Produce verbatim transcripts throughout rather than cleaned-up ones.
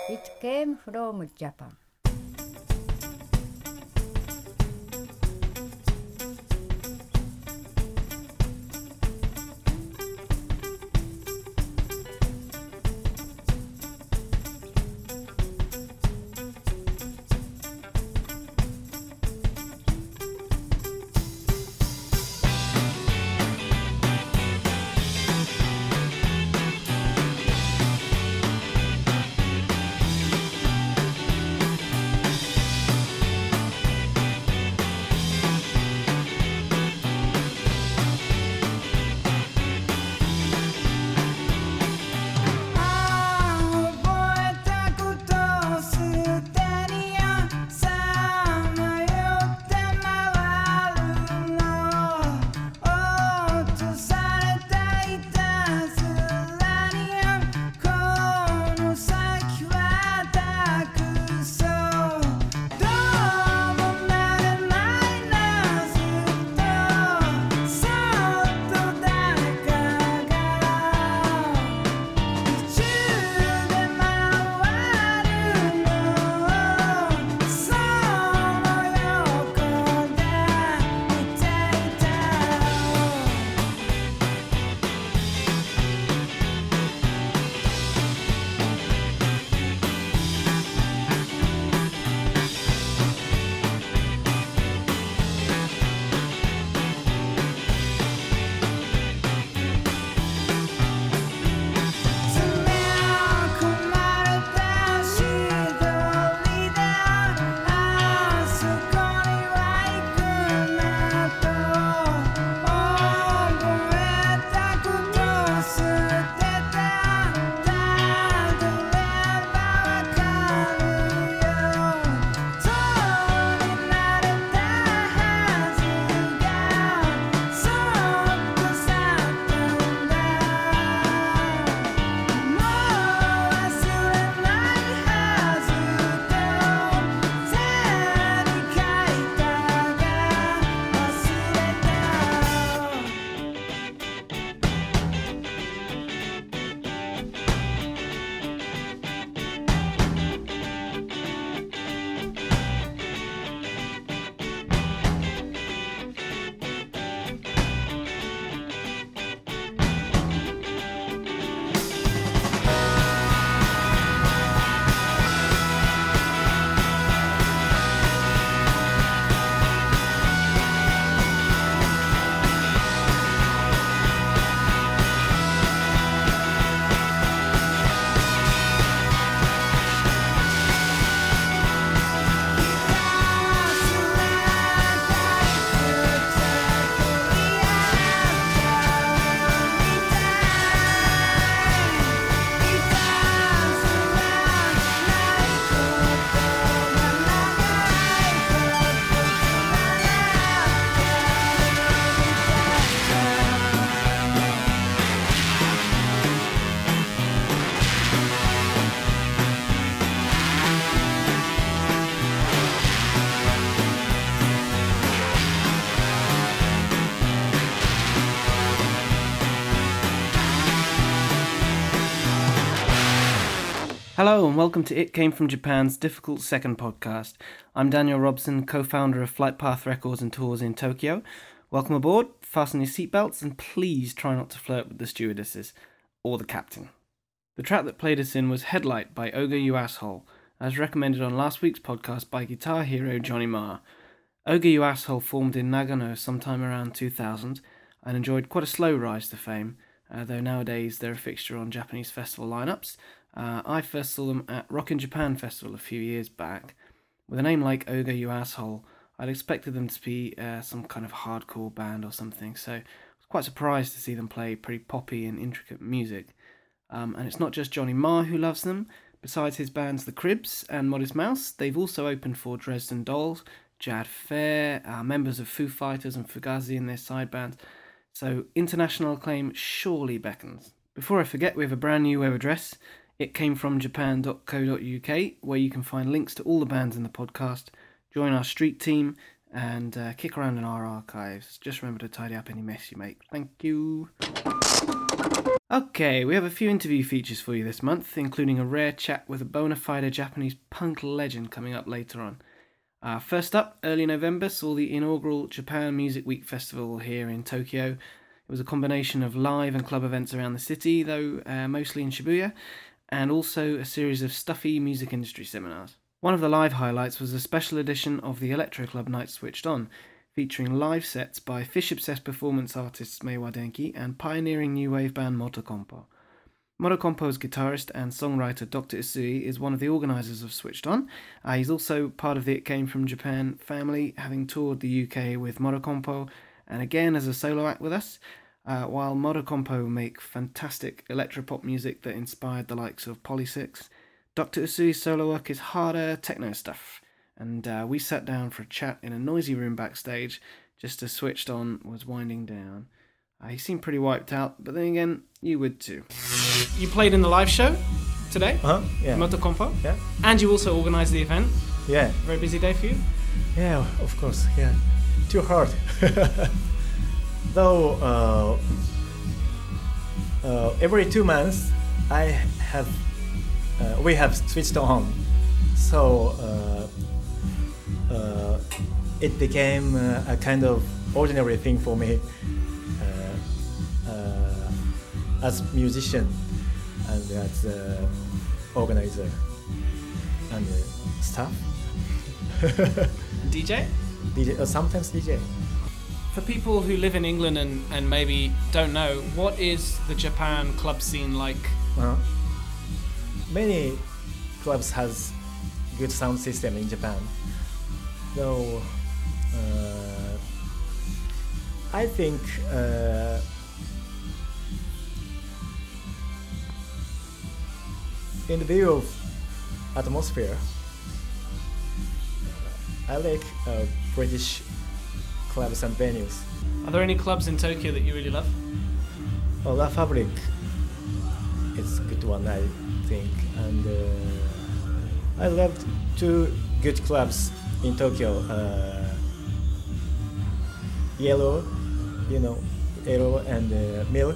It came from Japan. Hello and welcome to It Came From Japan's Difficult Second podcast. I'm Daniel Robson, co-founder of Flightpath Records and Tours in Tokyo. Welcome aboard, fasten your seatbelts, and please try not to flirt with the stewardesses or the captain. The track that played us in was Headlight by Ogre You Asshole, as recommended on last week's podcast by guitar hero Johnny Marr. Ogre You Asshole formed in Nagano sometime around two thousand and enjoyed quite a slow rise to fame, uh, though nowadays they're a fixture on Japanese festival lineups. Uh, I first saw them at Rock in Japan Festival a few years back. With a name like Ogre You Asshole, I'd expected them to be uh, some kind of hardcore band or something, so I was quite surprised to see them play pretty poppy and intricate music. Um, and it's not just Johnny Marr who loves them. Besides his bands The Cribs and Modest Mouse, they've also opened for Dresden Dolls, Jad Fair, uh, members of Foo Fighters and Fugazi in their side bands, so international acclaim surely beckons. Before I forget, we have a brand new web address, it came from japan dot co dot uk, where you can find links to all the bands in the podcast, join our street team, and uh, kick around in our archives. Just remember to tidy up any mess you make. Thank you. Okay, we have a few interview features for you this month, including a rare chat with a bona fide Japanese punk legend coming up later on. Uh, first up, early November saw the inaugural Japan Music Week Festival here in Tokyo. It was a combination of live and club events around the city, though uh, mostly in Shibuya, and also a series of stuffy music industry seminars. One of the live highlights was a special edition of the Electro Club Night Switched On, featuring live sets by fish-obsessed performance artists Meiwa Denki and pioneering new wave band Motokompo. Motokompo's guitarist and songwriter Doctor Usui is one of the organisers of Switched On. Uh, he's also part of the It Came From Japan family, having toured the U K with Motokompo, and again as a solo act with us, uh, while Motokompo make fantastic electropop music that inspired the likes of Polysix. Doctor Usui's solo work is harder techno stuff, and uh, we sat down for a chat in a noisy room backstage just as Switched On was winding down. Uh, he seemed pretty wiped out, but then again, you would too. You played in the live show today, Uh-huh, yeah. Motokompo, Yeah. and you also organised the event. Yeah. Very busy day for you? Yeah, of course, yeah. Too hard. Though, uh, uh, every two months, I have, uh, we have switched on. So, uh, uh, it became uh, a kind of ordinary thing for me uh, uh, as musician and as uh, organizer and uh, staff. D J? D J, uh, sometimes D J. For people who live in England and, and maybe don't know, what is the Japan club scene like? Uh, many clubs has good sound system in Japan. Though uh, I think uh, in the view of atmosphere, I like uh, British clubs and venues. Are there any clubs in Tokyo that you really love? Oh, La Fabric is a good one, I think, and uh, I loved two good clubs in Tokyo. Uh, Yellow, you know, Yellow and uh, Milk.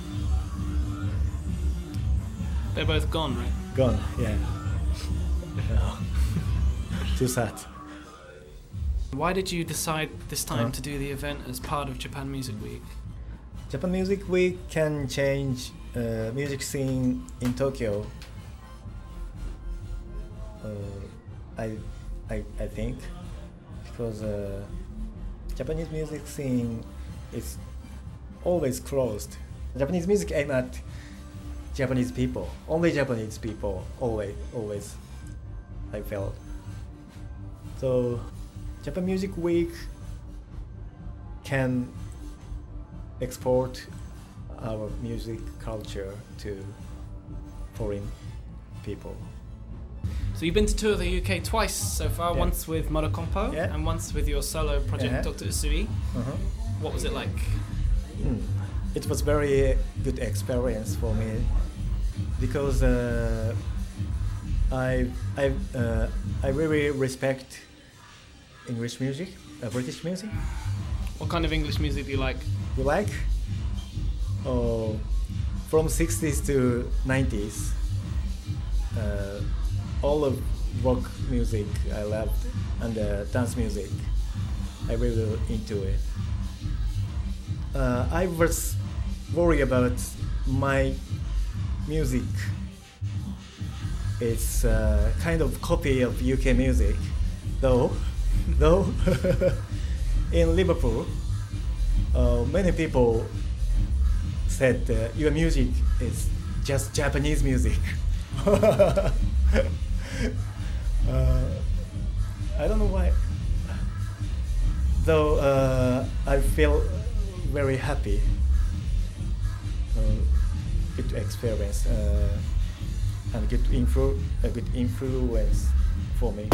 They're both gone, right? Gone, yeah. No. Too sad. Why did you decide this time Uh-huh. to do the event as part of Japan Music Week? Japan Music Week can change uh, music scene in Tokyo. Uh, I, I, I think, because uh, Japanese music scene is always closed. Japanese music aimed at Japanese people, only Japanese people, always, always. I felt. So, Japan Music Week can export our music culture to foreign people. So you've been to tour the U K twice so far, Yeah. once with Motokompo Yeah. and once with your solo project, Uh-huh. Doctor Usui. Uh-huh. What was it like? Mm. It was very good experience for me because uh, I I uh, I really respect English music, uh, British music. What kind of English music do you like? You like? Oh, from sixties to nineties. Uh, all of rock music I loved, and uh, dance music. I really into it. Uh, I was worried about my music. It's uh, kind of copy of U K music, though. though in Liverpool, uh, many people said uh, your music is just Japanese music. uh, I don't know why. Though uh, I feel very happy. Uh, good experience uh, and good influ- a good influence for me.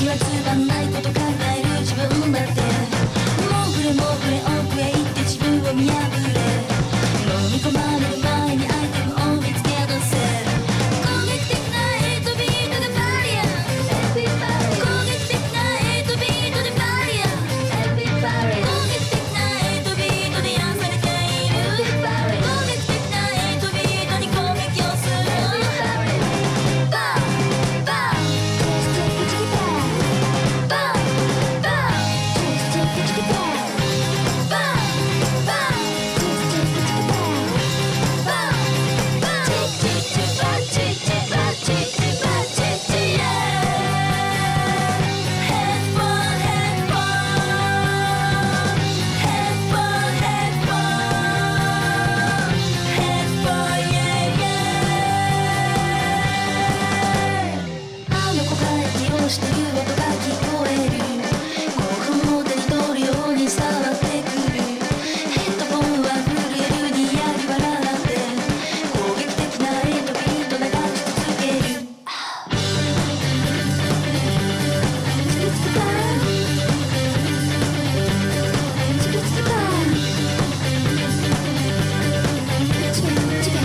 はつまんないこと考える自分だって潜れ潜れ奥へ行って自分を見破れ飲み込まれる前にアイテムを見つけ出せ攻撃的なエイトビートでパリア攻撃的なエイトビートでパリア攻撃的なエイトビートで癒されている攻撃的なエイトビートに攻撃をするバンバンバンバンバンしてる音が聞こえる興奮を手に取るように伝わってくるヘッドホンは震えるにやり笑って攻撃的なエイトビート流し続けるチキチキバンチキチキバンチキチキ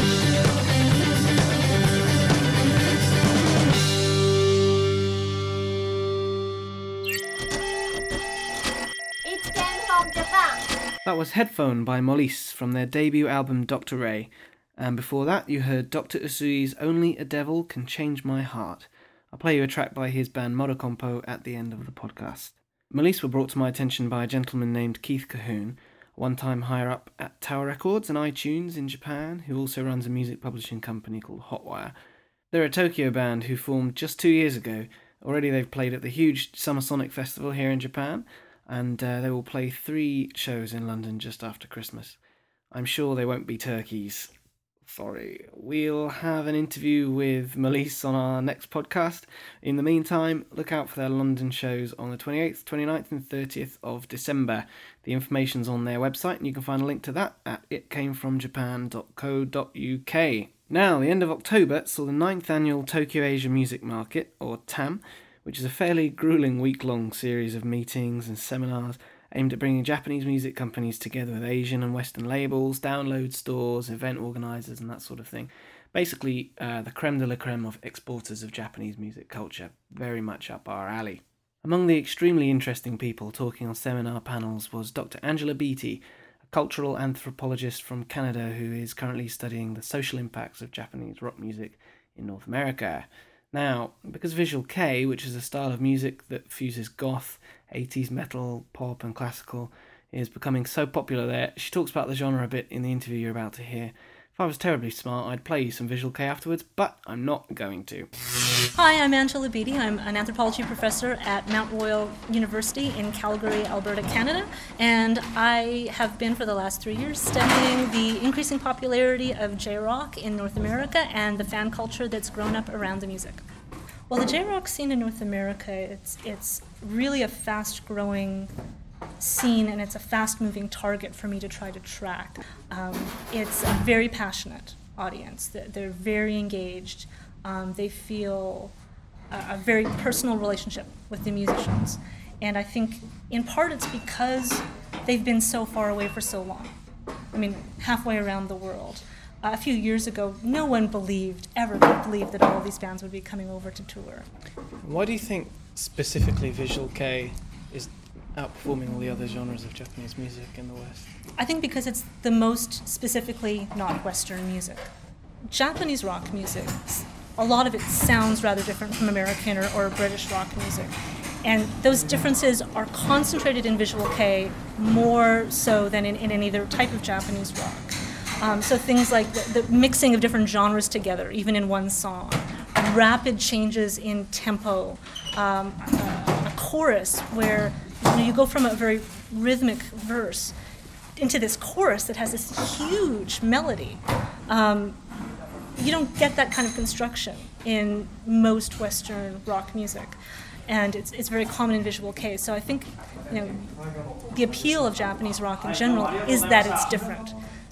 That was Headphone by Molise from their debut album Doctor Ray, and before that you heard Doctor Usui's Only a Devil Can Change My Heart. I'll play you a track by his band Modocompo at the end of the podcast. Molise were brought to my attention by a gentleman named Keith Cahoon, a one-time higher-up at Tower Records and iTunes in Japan, who also runs a music publishing company called Hotwire. They're a Tokyo band who formed just two years ago. Already they've played at the huge Summer Sonic Festival here in Japan, and uh, they will play three shows in London just after Christmas. I'm sure they won't be turkeys. Sorry. We'll have an interview with Molise on our next podcast. In the meantime, look out for their London shows on the twenty-eighth, twenty-ninth and thirtieth of December. The information's on their website, and you can find a link to that at it came from japan dot co dot uk. Now, the end of October saw the ninth annual Tokyo Asia Music Market, or T A M, which is a fairly grueling week-long series of meetings and seminars aimed at bringing Japanese music companies together with Asian and Western labels, download stores, event organisers and that sort of thing. Basically, uh, the creme de la creme of exporters of Japanese music culture. Very much up our alley. Among the extremely interesting people talking on seminar panels was Doctor Angela Beattie, a cultural anthropologist from Canada who is currently studying the social impacts of Japanese rock music in North America. Now, because Visual Kei, which is a style of music that fuses goth, eighties metal, pop and classical, is becoming so popular there, she talks about the genre a bit in the interview you're about to hear. If I was terribly smart, I'd play you some Visual Kei afterwards, but I'm not going to. Hi, I'm Angela Beattie. I'm an anthropology professor at Mount Royal University in Calgary, Alberta, Canada, and I have been for the last three years studying the increasing popularity of J-rock in North America and the fan culture that's grown up around the music. Well, the J-rock scene in North America, it's it's really a fast-growing scene, and it's a fast-moving target for me to try to track. Um, it's a very passionate audience. They're, they're very engaged. Um, they feel a, a very personal relationship with the musicians. And I think in part it's because they've been so far away for so long. I mean, halfway around the world. Uh, a few years ago, no one believed, ever believed that all of these bands would be coming over to tour. Why do you think specifically Visual Kei is outperforming all the other genres of Japanese music in the West? I think because it's the most specifically not Western music. Japanese rock music, a lot of it sounds rather different from American or, or British rock music. And those differences are concentrated in Visual Kei more so than in, in any other type of Japanese rock. Um, so things like the, the mixing of different genres together, even in one song, rapid changes in tempo, um, a, a chorus where you know, you go from a very rhythmic verse into this chorus that has this huge melody. Um, you don't get that kind of construction in most Western rock music, and it's it's very common in Visual Kei. So I think, you know, the appeal of Japanese rock in general is that it's different.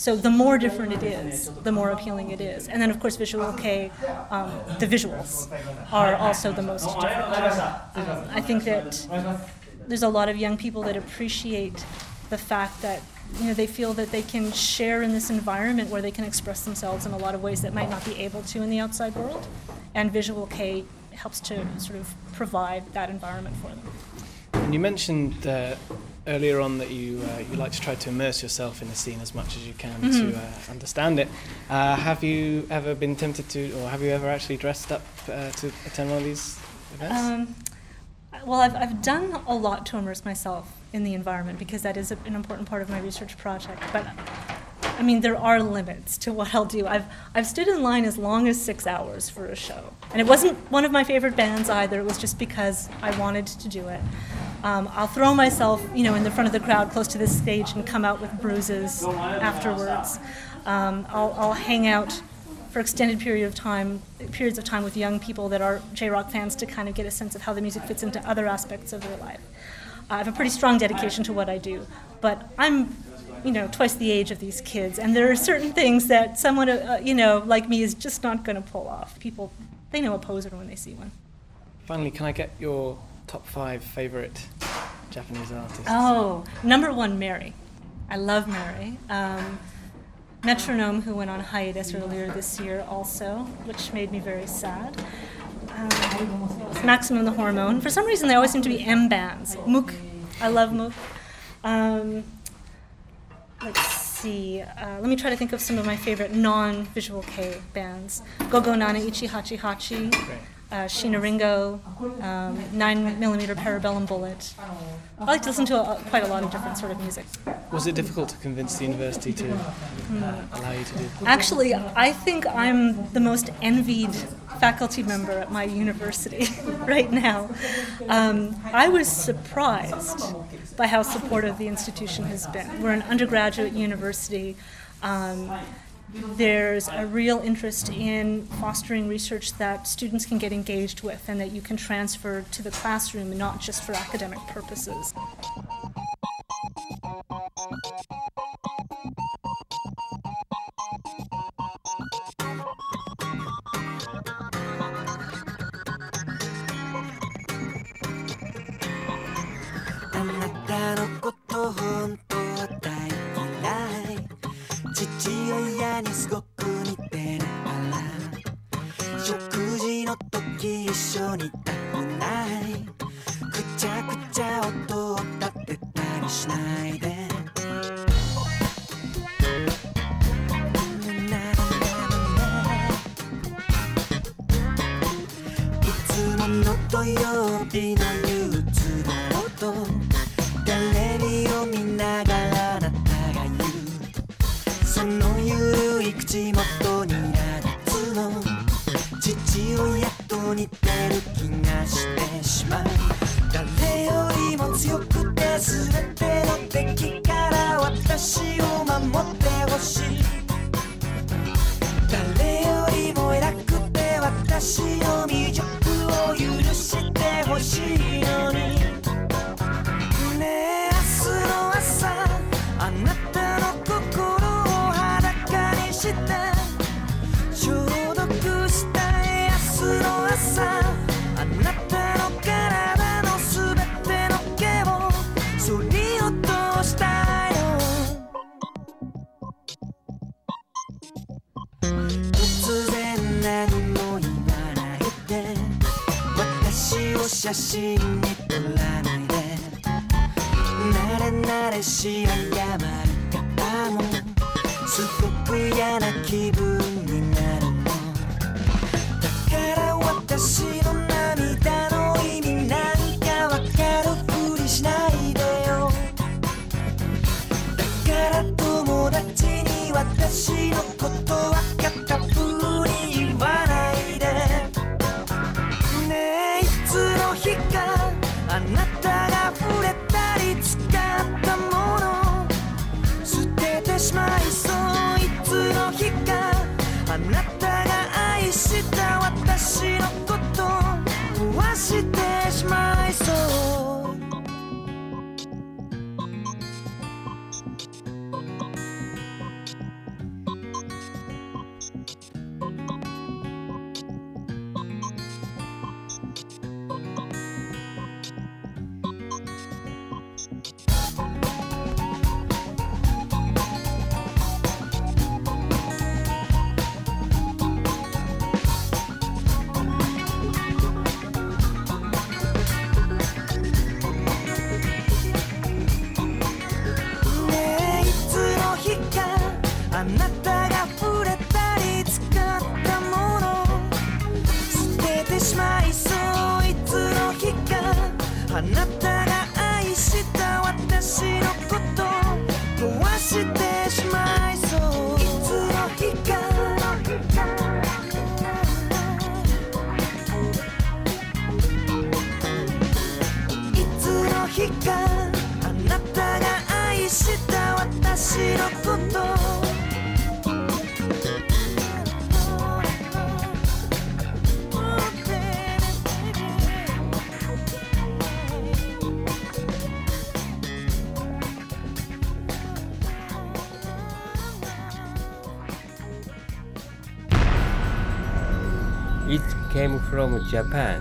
So the more different it is, the more appealing it is. And then, of course, Visual Kei, um, the visuals are also the most different. Um, I think that there's a lot of young people that appreciate the fact that, you know, they feel that they can share in this environment where they can express themselves in a lot of ways that might not be able to in the outside world. And Visual Kei helps to sort of provide that environment for them. And you mentioned uh, earlier on that you uh, you like to try to immerse yourself in the scene as much as you can mm-hmm. to uh, understand it. Uh, have you ever been tempted to, or have you ever actually dressed up uh, to attend one of these events? Um, well, I've, I've done a lot to immerse myself in the environment because that is a, an important part of my research project. But I mean, there are limits to what I'll do. I've I've stood in line as long as six hours for a show, and it wasn't one of my favorite bands either. It was just because I wanted to do it. Um, I'll throw myself, you know, in the front of the crowd, close to this stage, and come out with bruises afterwards. Um, I'll I'll hang out for extended period of time, periods of time with young people that are J-rock fans to kind of get a sense of how the music fits into other aspects of their life. Uh, I have a pretty strong dedication to what I do, but I'm, you know, twice the age of these kids, and there are certain things that someone, uh, you know, like me is just not going to pull off. People, they know a poser when they see one. Finally, can I get your top five favorite Japanese artists? Oh, number one, Mary. I love Mary. Um, Metronome, who went on hiatus earlier this year also, which made me very sad. Um, Maximum the Hormone. For some reason, they always seem to be M bands. Mook. I love Mook. Um, let's see. Uh, let me try to think of some of my favorite non-Visual Kei bands. Gogo Nana Ichi Hachi Hachi. Uh, Sheena Ringo, um, nine millimeter Parabellum Bullet. I like to listen to a, quite a lot of different sort of music. Was it difficult to convince the university to uh, allow you to do that? Actually, I think I'm the most envied faculty member at my university right now. Um, I was surprised by how supportive the institution has been. We're an undergraduate university. Um, There's a real interest in fostering research that students can get engaged with and that you can transfer to the classroom and not just for academic purposes. あなたが愛した私のこと壊してしまいそういつの日かいつの日かあなたが愛した私のこと It came from Japan.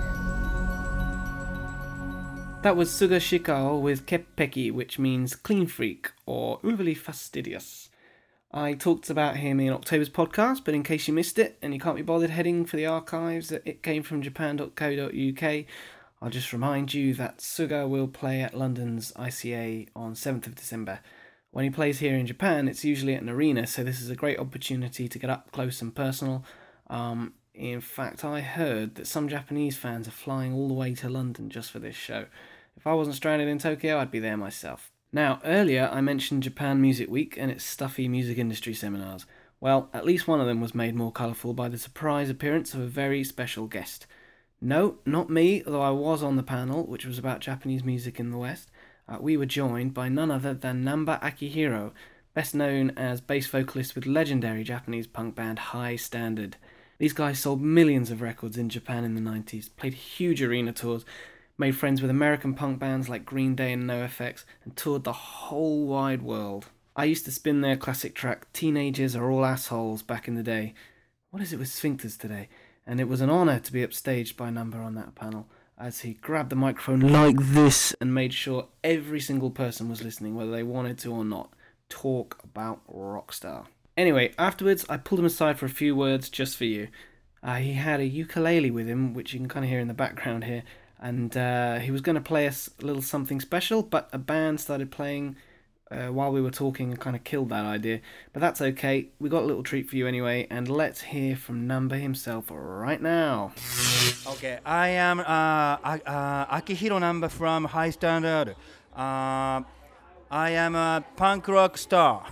That was Suga Shikao with Keppeki, which means clean freak or overly fastidious. I talked about him in October's podcast, but in case you missed it and you can't be bothered heading for the archives at it came from japan dot co dot uk, I'll just remind you that Suga will play at London's I C A on seventh of December. When he plays here in Japan, it's usually at an arena, so this is a great opportunity to get up close and personal. Um, in fact, I heard that some Japanese fans are flying all the way to London just for this show. If I wasn't stranded in Tokyo, I'd be there myself. Now, earlier I mentioned Japan Music Week and its stuffy music industry seminars. Well, at least one of them was made more colourful by the surprise appearance of a very special guest. No, not me, although I was on the panel, which was about Japanese music in the West. Uh, we were joined by none other than Namba Akihiro, best known as bass vocalist with legendary Japanese punk band High Standard. These guys sold millions of records in Japan in the nineties, played huge arena tours, made friends with American punk bands like Green Day and NoFX, and toured the whole wide world. I used to spin their classic track, Teenagers Are All Assholes, back in the day. What is it with sphincters today? And it was an honour to be upstaged by Namba on that panel, as he grabbed the microphone like this and made sure every single person was listening, whether they wanted to or not. Talk about rockstar. Anyway, afterwards I pulled him aside for a few words just for you. Uh, he had a ukulele with him, which you can kind of hear in the background here, and uh, he was going to play us a little something special, but a band started playing uh, while we were talking and kind of killed that idea. But that's okay, we got a little treat for you anyway, and let's hear from Namba himself right now. Okay, I am uh, uh, Akihiro Namba from High Standard. Uh, I am a punk rock star.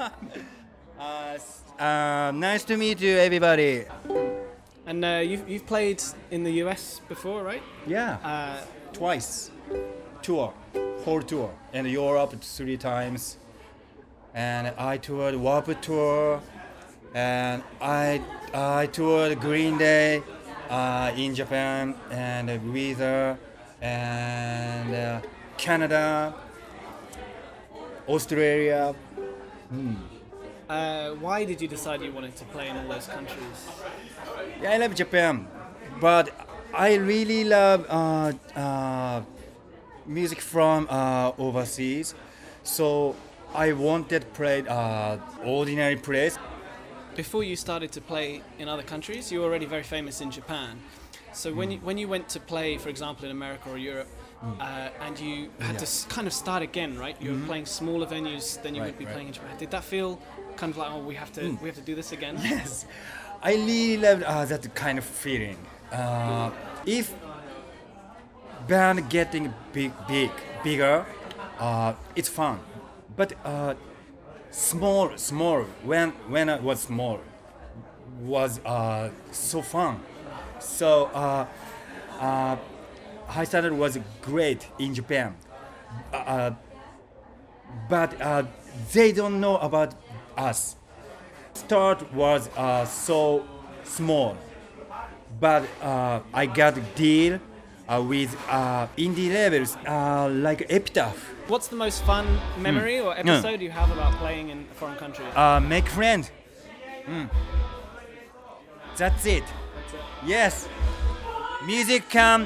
uh, uh, nice to meet you, everybody. And uh, you've, you've played in the U S before, right? Yeah, Uh, twice. Tour, whole tour. And Europe three times. And I toured Warped Tour. And I I toured Green Day uh, in Japan. And Weezer. And uh, Canada. Australia. Mm. uh, why did you decide you wanted to play in all those countries? Yeah, I love Japan, but I really love uh, uh, music from uh, overseas. So I wanted to play uh, ordinary place. Before you started to play in other countries, you were already very famous in Japan. So when you when you went to play, for example, in America or Europe, uh, and you had Yeah. to s- kind of start again, right? You were playing smaller venues than you Right, would be right. playing in Japan. Did that feel kind of like, oh, we have to we have to do this again? Yes, I really love uh, that kind of feeling. Uh, if band getting big, big, bigger, uh, it's fun. But uh, small, small. When when I was small, was uh, so fun. So uh, uh, High Standard was great in Japan. Uh, but uh, they don't know about us. Start was uh, so small, but uh, I got a deal uh, with uh, indie labels uh, like Epitaph. What's the most fun memory or episode you have about playing in a foreign country? Uh, make friends. Mm. That's it. Yes, music can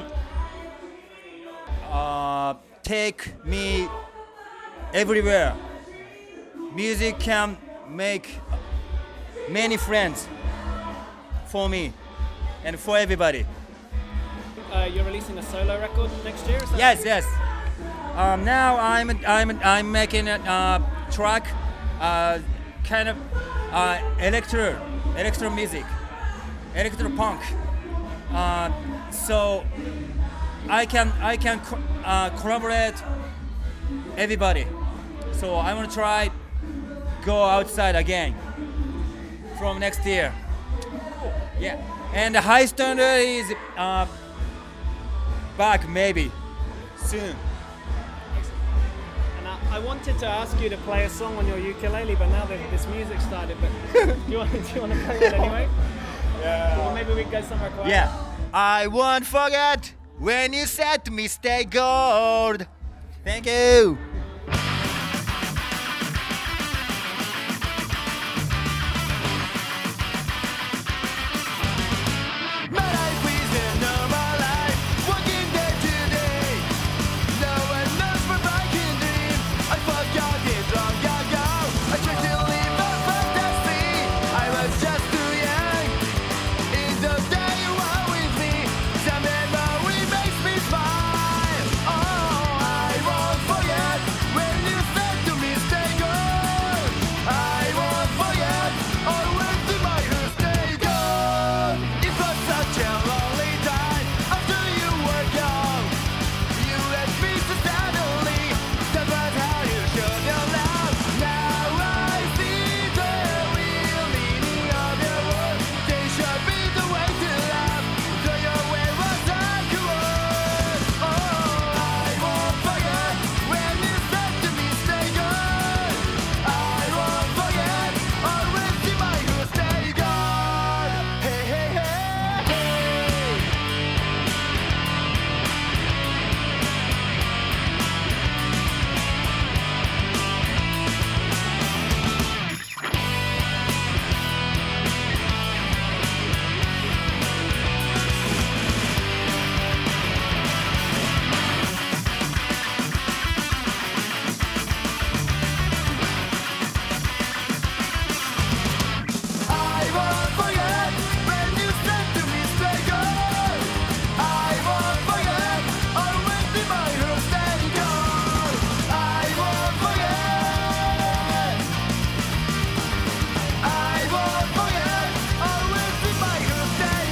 uh, take me everywhere. Music can make many friends for me and for everybody. Uh, you're releasing a solo record next year? Is that Yes, yes. Um, now I'm I'm I'm making a uh, track, uh, kind of uh, electro electro music, electro punk. Uh, so I can I can co- uh, collaborate everybody. So I want to try go outside again from next year. Yeah, and the High Standard is uh, back maybe soon. And I, I wanted to ask you to play a song on your ukulele, but now that this music started, but do you want do you want to play it anyway? Yeah. Or maybe we can go somewhere quiet. Yeah. I won't forget when you said to me, stay gold. Thank you. My life is a normal life, working day to day. No one knows what I can dream. I forgot it long ago. I tried to live a fantasy. I was just too young. In the day you were with me, some memory makes me smile. Oh, I won't forget when you said to me, stay gold. I won't forget always to my who stay gold. It was such a lonely time after you were gone. You left me so suddenly. That was how you showed your love. Now I see the real meaning of your words. They should be the way to love. So your way was like a word. Oh, I won't forget when you said to me, stay good. I won't forget always be my who stay good. Hey, hey, hey, hey. I won't forget when you said to me, stay good. I won't forget always be my who stay good. I won't forget. I won't forget always be my who stay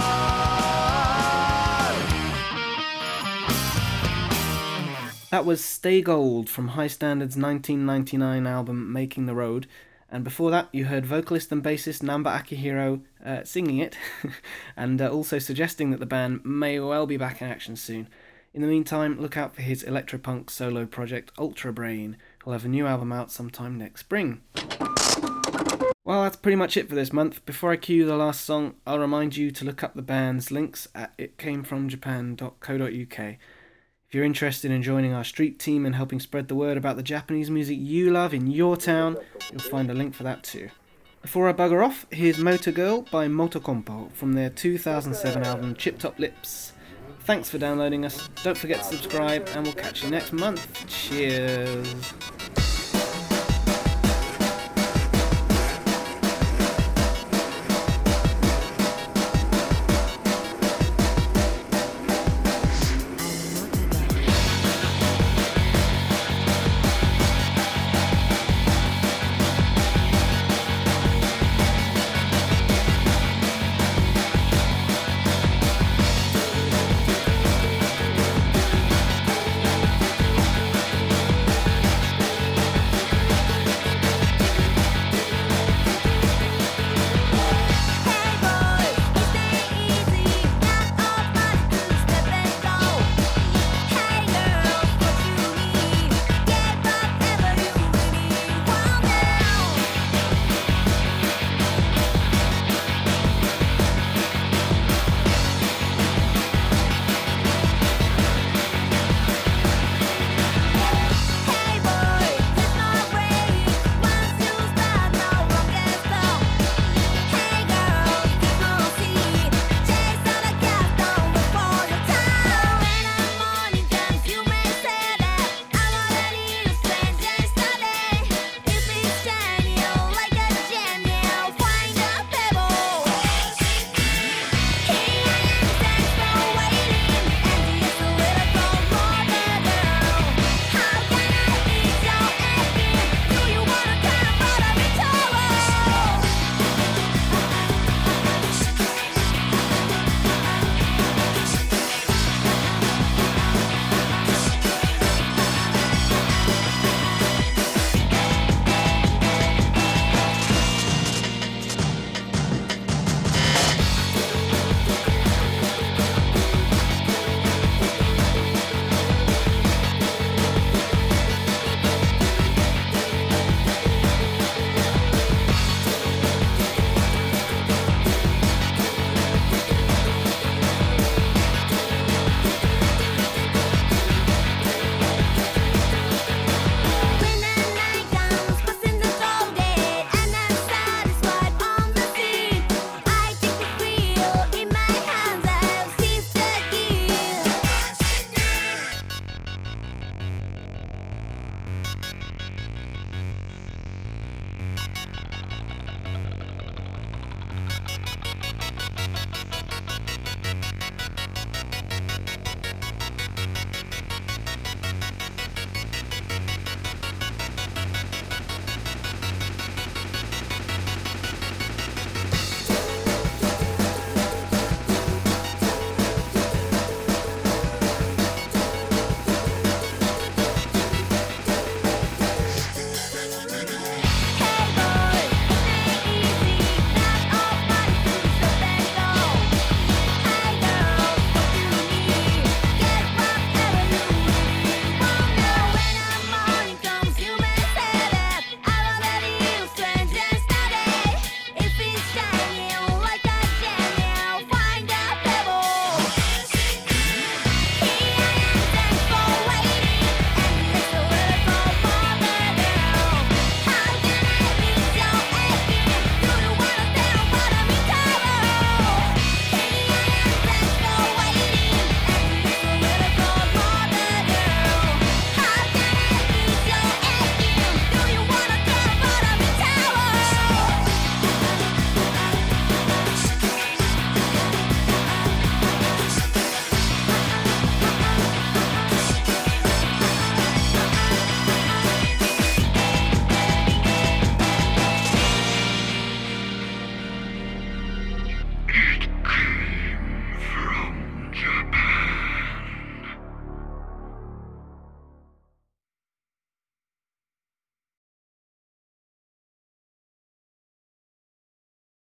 good. That was Stay Gold from High Standard's nineteen ninety-nine album Making the Road, and before that you heard vocalist and bassist Namba Akihiro uh, singing it, and uh, also suggesting that the band may well be back in action soon. In the meantime, look out for his electropunk solo project Ultra Brain, who'll have a new album out sometime next spring. Well, that's pretty much it for this month. Before I cue the last song, I'll remind you to look up the band's links at it came from japan dot co dot uk. If you're interested in joining our street team and helping spread the word about the Japanese music you love in your town, you'll find a link for that too. Before I bugger off, here's Motor Girl by Motocompo from their two thousand seven album Chip Top Lips. Thanks for downloading us, don't forget to subscribe, and we'll catch you next month. Cheers!